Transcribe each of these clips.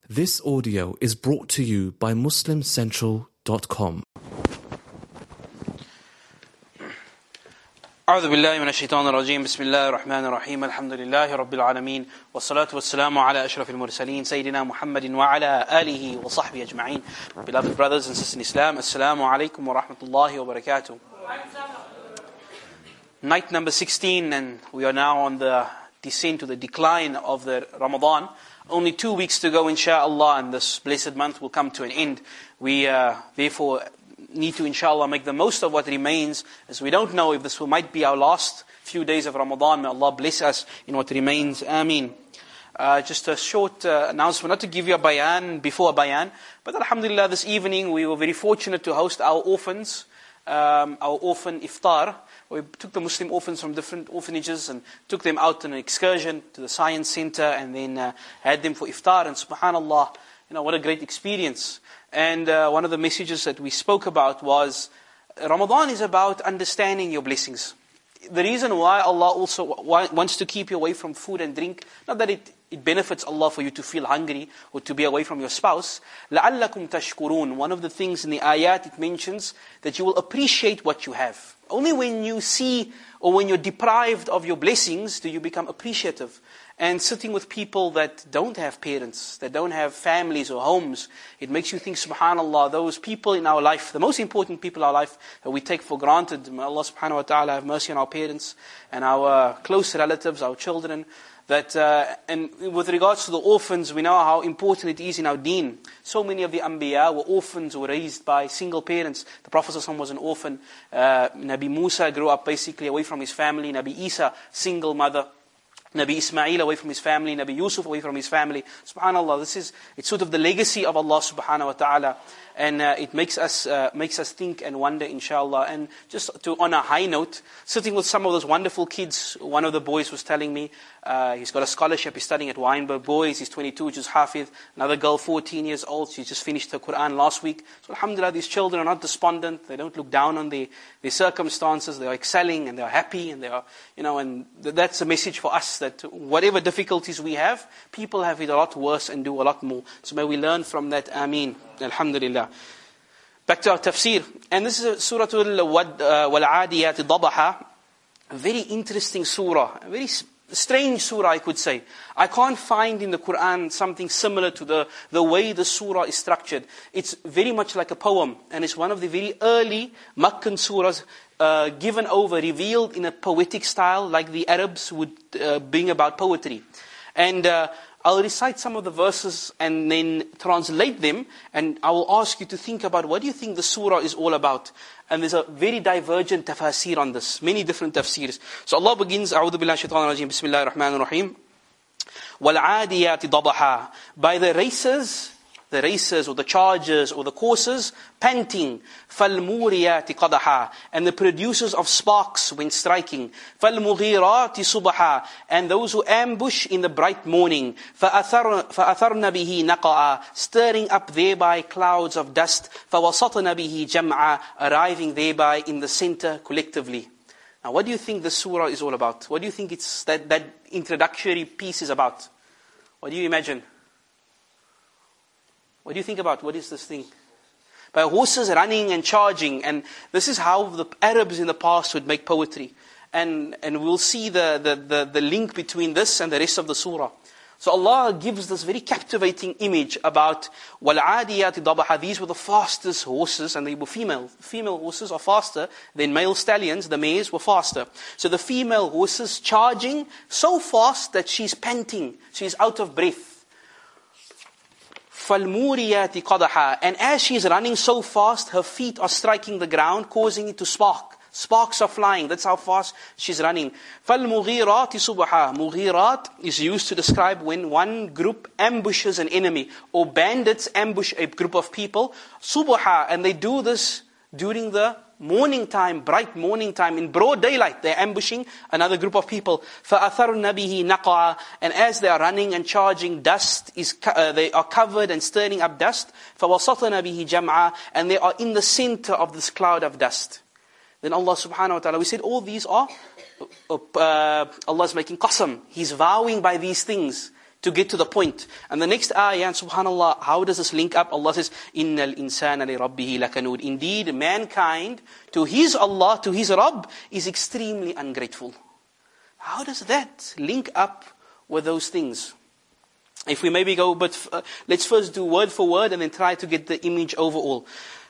This audio is brought to you by MuslimCentral.com. أعوذ بالله من الشيطان الرجيم بسم الله الرحمن الرحيم الحمد لله رب العالمين والصلاة والسلام على أشرف المرسلين سيدنا محمد وعلى آله وصحبه أجمعين. Beloved brothers and sisters in Islam, Assalamu alaikum wa rahmatullahi wa barakatuh. Night number 16, and we are now on the descent to the decline of the Ramadan. Only 2 weeks to go, inshaAllah, and this blessed month will come to an end. We therefore need to, inshaAllah, make the most of what remains, as we don't know if this might be our last few days of Ramadan. May Allah bless us in what remains. Ameen. Just a short announcement, not to give you a bayan before a bayan, but alhamdulillah, this evening we were very fortunate to host our orphans, our orphan iftar. We took the Muslim orphans from different orphanages and took them out on an excursion to the science center, and then had them for iftar. And subhanallah, what a great experience. And one of the messages that we spoke about was, Ramadan is about understanding your blessings. The reason why Allah also wants to keep you away from food and drink, not that it benefits Allah for you to feel hungry or to be away from your spouse. لَعَلَّكُمْ تَشْكُرُونَ. One of the things in the ayat, it mentions that you will appreciate what you have. Only when you see or when you're deprived of your blessings do you become appreciative. And sitting with people that don't have parents, that don't have families or homes, it makes you think, subhanallah, those people in our life, the most important people in our life that we take for granted. May Allah subhanahu wa ta'ala have mercy on our parents and our close relatives, our children. And with regards to the orphans, we know how important it is in our deen. So many of the Anbiya were orphans, were raised by single parents. The Prophet ﷺ was an orphan. Nabi Musa grew up basically away from his family. Nabi Isa, single mother. Nabi Ismail away from his family, Nabi Yusuf away from his family. SubhanAllah, it's sort of the legacy of Allah subhanahu wa ta'ala. And it makes us think and wonder, inshallah. And just on a high note, sitting with some of those wonderful kids, one of the boys was telling me, he's got a scholarship, he's studying at Weinberg Boys, he's 22, which is Hafiz. Another girl, 14 years old, she just finished her Quran last week. So alhamdulillah, these children are not despondent, they don't look down on their circumstances, they are excelling and they are happy, and they are, and that's a message for us, that whatever difficulties we have, people have it a lot worse and do a lot more. So may we learn from that. Ameen. Alhamdulillah. Back to our tafsir. And this is Surah Al-Adiyat Dabaha. A very interesting surah. A very strange surah, I could say. I can't find in the Quran something similar to the way the surah is structured. It's very much like a poem. And it's one of the very early Makkan surahs given over, revealed in a poetic style, like the Arabs would bring about poetry. And I'll recite some of the verses and then translate them, and I will ask you to think about, what do you think the surah is all about? And there's a very divergent tafsir on this, many different tafsirs. So Allah begins, A'udhu billahi shaitanir rajim, Bismillahir Rahmanir Rahim. وَالْعَادِيَاتِ ضَبَحًا. By the races or the chargers or the coursers, panting. فَالْمُورِيَاتِ قَدَحًا. And the producers of sparks when striking. فَالْمُغِيرَاتِ صُبَحًا. And those who ambush in the bright morning. فَأَثَرْنَ بِهِ نَقَعًا. Stirring up thereby clouds of dust. فَوَسَطْنَ بِهِ جَمْعًا. Arriving thereby in the center collectively. Now what do you think the surah is all about? What do you think it's that introductory piece is about? What do you imagine? What do you think about? What is this thing? By horses running and charging. And this is how the Arabs in the past would make poetry. And we'll see the link between this and the rest of the surah. So Allah gives this very captivating image about وَالْعَادِيَاتِ ضَبَحًا. These were the fastest horses, and they were female. Female horses are faster than male stallions. The mares were faster. So the female horses charging so fast that she's panting. She's out of breath. فَالْمُورِيَاتِ قَدَحًا. And as she's running so fast, her feet are striking the ground, causing it to spark. Sparks are flying. That's how fast she's running. فَالْمُغِيرَاتِ صُبْحًا. Mughirat is used to describe when one group ambushes an enemy, or bandits ambush a group of people. Subha, and they do this during the morning time, bright morning time, in broad daylight. They're ambushing another group of people. فَأَثَرْنَ بِهِ نَقَعًا. And as they are running and charging, they are covered and stirring up dust. فَوَسَطْنَ بِهِ جَمْعًا. And they are in the center of this cloud of dust. Then Allah subhanahu wa ta'ala, we said all these are, Allah is making qasam. He's vowing by these things. to get to the point. And the next ayah, and subhanAllah, how does this link up? Allah says, إِنَّ الْإِنسَانَ لِرَبِّهِ لَكَنُودٍ. Indeed, mankind, to his Allah, to his Rabb, is extremely ungrateful. How does that link up with those things? If we maybe go, but let's first do word for word and then try to get the image overall.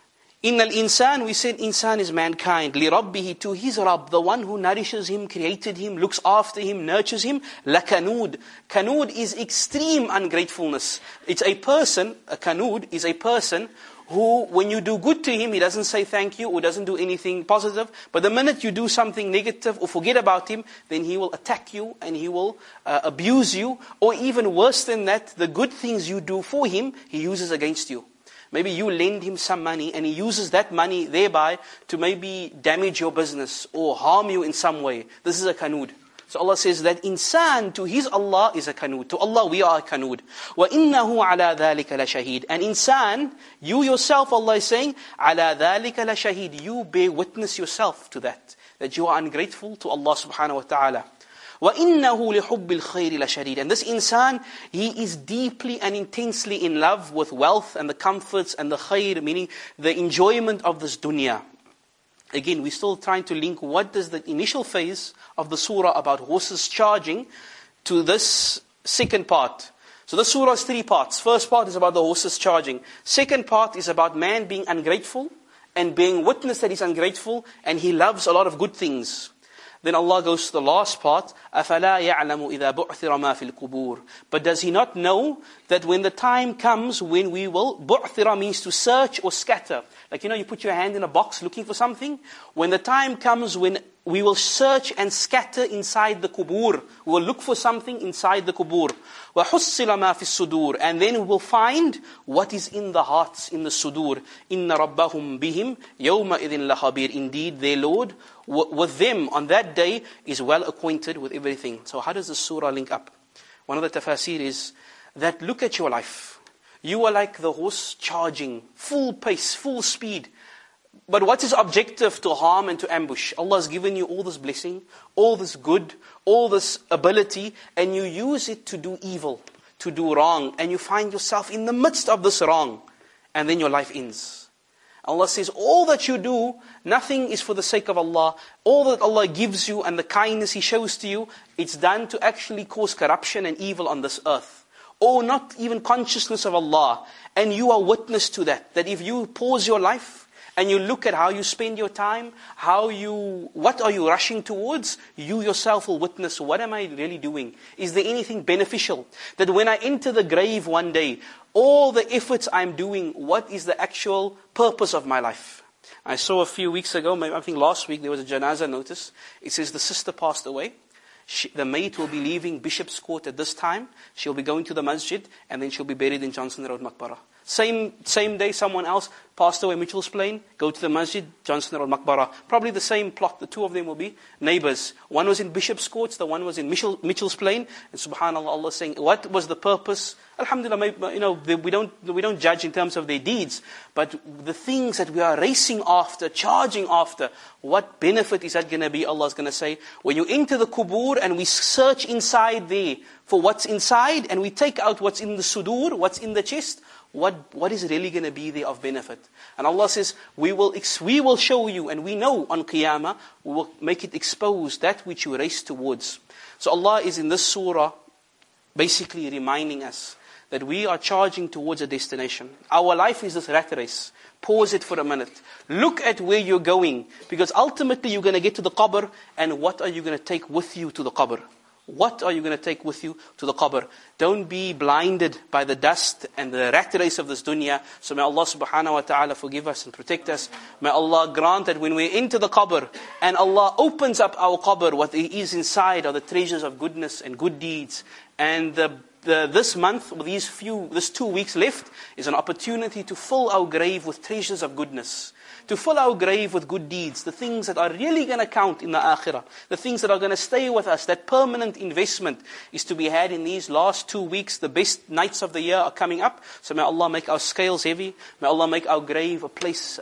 In al-insan, we said insan is mankind. لِرَبِّهِ, to his Rabb, the one who nourishes him, created him, looks after him, nurtures him. لَكَنُود. Kanud is extreme ungratefulness. It's a person, a kanud is a person who, when you do good to him, he doesn't say thank you or doesn't do anything positive. But the minute you do something negative or forget about him, then he will attack you and he will abuse you. Or even worse than that, the good things you do for him, he uses against you. Maybe you lend him some money and he uses that money thereby to maybe damage your business or harm you in some way. This is a kanud. So Allah says that insan, to his Allah, is a kanud. To Allah we are a kanud. وَإِنَّهُ عَلَى ذَلِكَ لَشَهِيدٌ. And insan, you yourself, Allah is saying, عَلَى ذَلِكَ لَشَهِيدٌ. You bear witness yourself to that you are ungrateful to Allah subhanahu wa ta'ala. وَإِنَّهُ لِحُبِّ الْخَيْرِ لَشَدِيدٌ. And this insan, he is deeply and intensely in love with wealth and the comforts and the khair, meaning the enjoyment of this dunya. Again, we're still trying to link what does the initial phase of the surah about horses charging to this second part. So the surah is 3 parts. First part is about the horses charging. Second part is about man being ungrateful and being witness that he's ungrateful and he loves a lot of good things. Then Allah goes to the last part, أَفَلَا يَعْلَمُ إِذَا بُعْثِرَ مَا فِي الْقُبُورِ. But does he not know that when the time comes when we will, بُعْثِرَ means to search or scatter. Like you put your hand in a box looking for something. When the time comes when we will search and scatter inside the kubur. We will look for something inside the kubur. وَحُصِّلَ مَا فِي الصُّدُورِ. And then we will find what is in the hearts, in the sudur. إِنَّ رَبَّهُمْ بِهِمْ يَوْمَئِذٍ لَخَبِيرٌ. Indeed, their Lord, with them on that day, is well acquainted with everything. So how does the surah link up? One of the tafasir is that look at your life. You are like the horse charging, full pace, full speed. But what is objective? To harm and to ambush. Allah has given you all this blessing, all this good, all this ability, and you use it to do evil, to do wrong, and you find yourself in the midst of this wrong, and then your life ends. Allah says, all that you do, nothing is for the sake of Allah. All that Allah gives you and the kindness He shows to you, it's done to actually cause corruption and evil on this earth. Or not even consciousness of Allah. And you are witness to that. That if you pause your life, and you look at how you spend your time, what are you rushing towards, you yourself will witness, what am I really doing? Is there anything beneficial? That when I enter the grave one day, all the efforts I'm doing, what is the actual purpose of my life? I saw a few weeks ago, maybe I think last week, there was a janazah notice. It says the sister passed away. The mate will be leaving Bishop's Court at this time. She'll be going to the masjid, and then she'll be buried in Johnson Road Maqbara. Same day, someone else passed away, Mitchell's Plain, go to the masjid, Johnson Road Maqbara. Probably the same plot, the two of them will be neighbors. One was in Bishop's Courts, the one was in Mitchell's Plain. And subhanAllah, Allah saying, what was the purpose? Alhamdulillah, we don't judge in terms of their deeds, but the things that we are racing after, charging after, what benefit is that going to be? Allah is going to say, when you enter the kubur and we search inside there for what's inside, and we take out what's in the sudur, what's in the chest, what is really going to be there of benefit? And Allah says, we will show you, and we know on Qiyamah, we will make it exposed, that which you race towards. So Allah is in this surah basically reminding us that we are charging towards a destination. Our life is this rat race. Pause it for a minute. Look at where you're going. Because ultimately you're going to get to the qabr, and what are you going to take with you to the qabr? What are you going to take with you to the qabr? Don't be blinded by the dust and the rat race of this dunya. So may Allah subhanahu wa ta'ala forgive us and protect us. May Allah grant that when we enter the qabr and Allah opens up our qabr, what is inside are the treasures of goodness and good deeds. And this month, with this 2 weeks left, is an opportunity to fill our grave with treasures of goodness. To fill our grave with good deeds, the things that are really going to count in the akhirah, the things that are going to stay with us, that permanent investment is to be had in these last 2 weeks. The best nights of the year are coming up. So may Allah make our scales heavy. May Allah make our grave a place,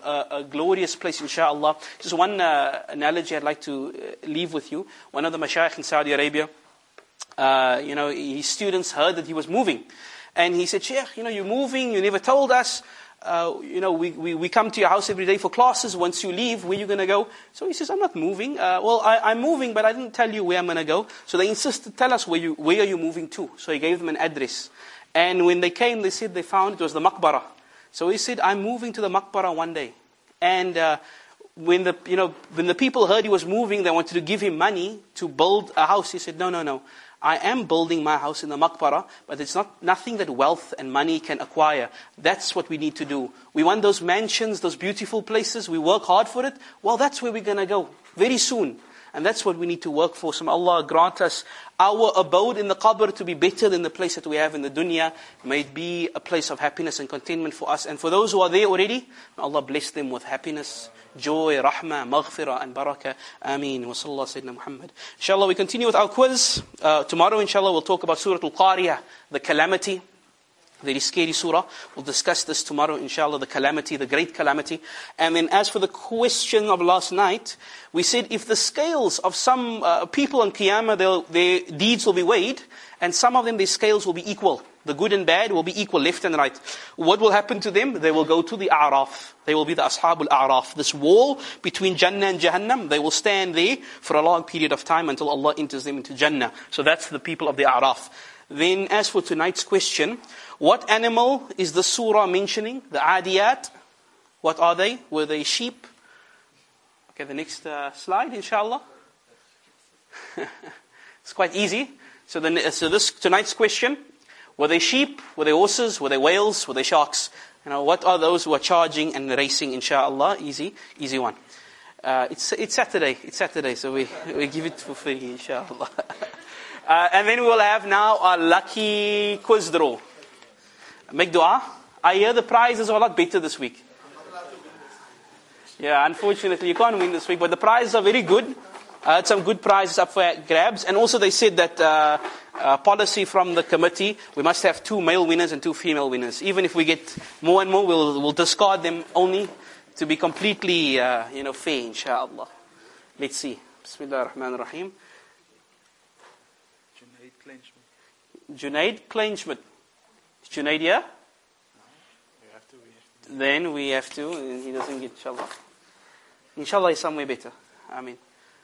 a glorious place, inshaAllah. Just one analogy I'd like to leave with you. One of the mashayikh in Saudi Arabia his students heard that he was moving. And he said, Sheikh, you're moving, you never told us. We come to your house every day for classes. Once you leave, where are you going to go? So he says, I'm not moving. I'm moving, but I didn't tell you where I'm going to go. So they insisted, tell us where are you moving to? So he gave them an address. And when they came, they said they found it was the maqbara. So he said, I'm moving to the maqbara one day. And when the people heard he was moving, they wanted to give him money to build a house. He said, no. I am building my house in the maqbara, but it's nothing that wealth and money can acquire. That's what we need to do. We want those mansions, those beautiful places. We work hard for it. Well, that's where we're going to go very soon. And that's what we need to work for. So may Allah grant us our abode in the qabr to be better than the place that we have in the dunya. May it be a place of happiness and contentment for us. And for those who are there already, may Allah bless them with happiness, joy, rahmah, maghfirah and barakah. Ameen. Wa sallallahu sayyidina Muhammad. Inshallah, we continue with our quiz. Tomorrow, inshallah, we'll talk about Surah Al-Qariyah, the calamity. Very scary surah. We'll discuss this tomorrow, inshallah, the calamity, the great calamity. And then as for the question of last night, we said if the scales of some people on Qiyamah, their deeds will be weighed, and some of them, their scales will be equal. The good and bad will be equal, left and right. What will happen to them? They will go to the A'raf. They will be the Ashabul A'raf. This wall between Jannah and Jahannam, they will stand there for a long period of time until Allah enters them into Jannah. So that's the people of the A'raf. Then as for tonight's question, what animal is the surah mentioning? The Adiyat. What are they? Were they sheep? Okay, the next slide, inshallah. It's quite easy. So this tonight's question, were they sheep? Were they horses? Were they whales? Were they sharks? What are those who are charging and racing, inshallah? Easy one. It's Saturday, so we give it for free, inshallah. And then we will have now our lucky quiz draw. Make dua. I hear the prizes are a lot better this week. Yeah, unfortunately you can't win this week, but the prizes are very good. Some good prizes up for grabs. And also they said that policy from the committee, we must have 2 male winners and 2 female winners. Even if we get more and more, we'll discard them only to be completely fair, inshallah. Let's see. Bismillah ar-Rahman ar-Rahim. Junaid Kleinschmidt. Is Junaid here? Then we have to, and he doesn't get inshallah. Inshallah is somewhere better. I mean.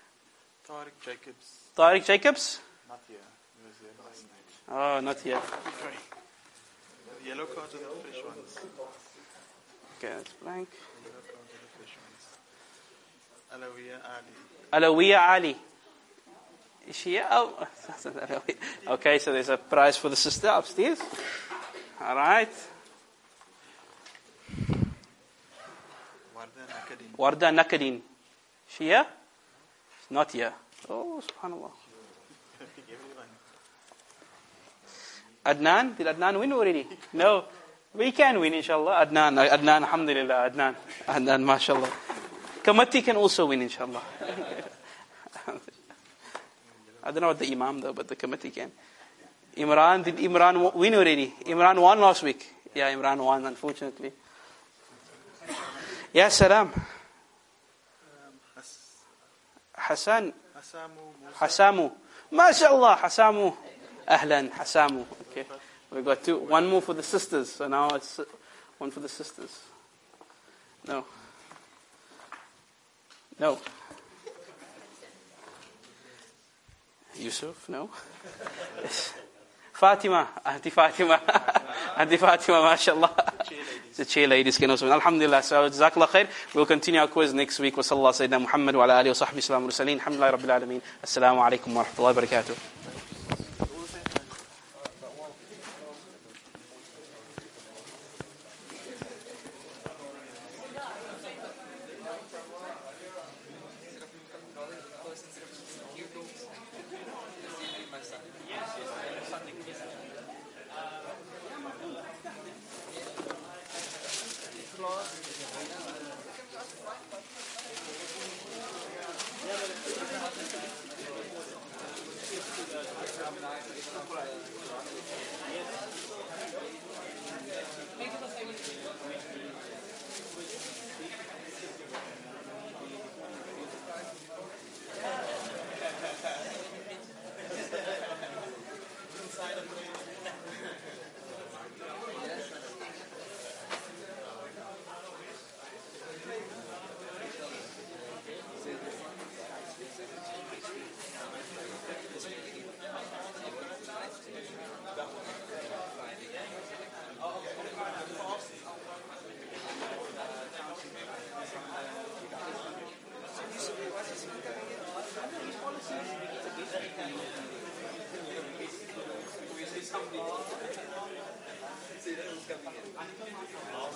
Tariq Jacobs? Not here. He was here last night. Oh, not here. The yellow cards are the fresh ones. Okay, that's blank. The yellow cards are the fresh ones. Alawiya Ali. Alawiya Ali. Is she here? Oh. Okay, so there's a prize for the sister upstairs. Alright. Warda Nakadin. She here? She's not here. Oh, subhanallah. Adnan? Did Adnan win already? No. We can win, inshallah. Adnan, alhamdulillah. Adnan, mashallah. Committee can also win, inshallah. I don't know what the imam though, but the committee can. Did Imran win already? Imran won last week. Yeah, Imran won, unfortunately. Yeah, salam. Hassan. Hasamu. MashaAllah, Hasamu. Ahlan, Hasamu. Okay. We got 2. One more for the sisters. So now it's one for the sisters. No. Yusuf, no. Fatima, Auntie Fatima, mashallah. The chair ladies can also win. Alhamdulillah. So, Jazakallah khair. We'll continue our quiz next week. Wa sallallahu sayyidina Muhammad wa ala alihi wa sahbihi salamu mursaleen. Alhamdulillah rabbil alameen. Assalamu alaikum wa rahmatullahi wa barakatuh. See, that was coming in.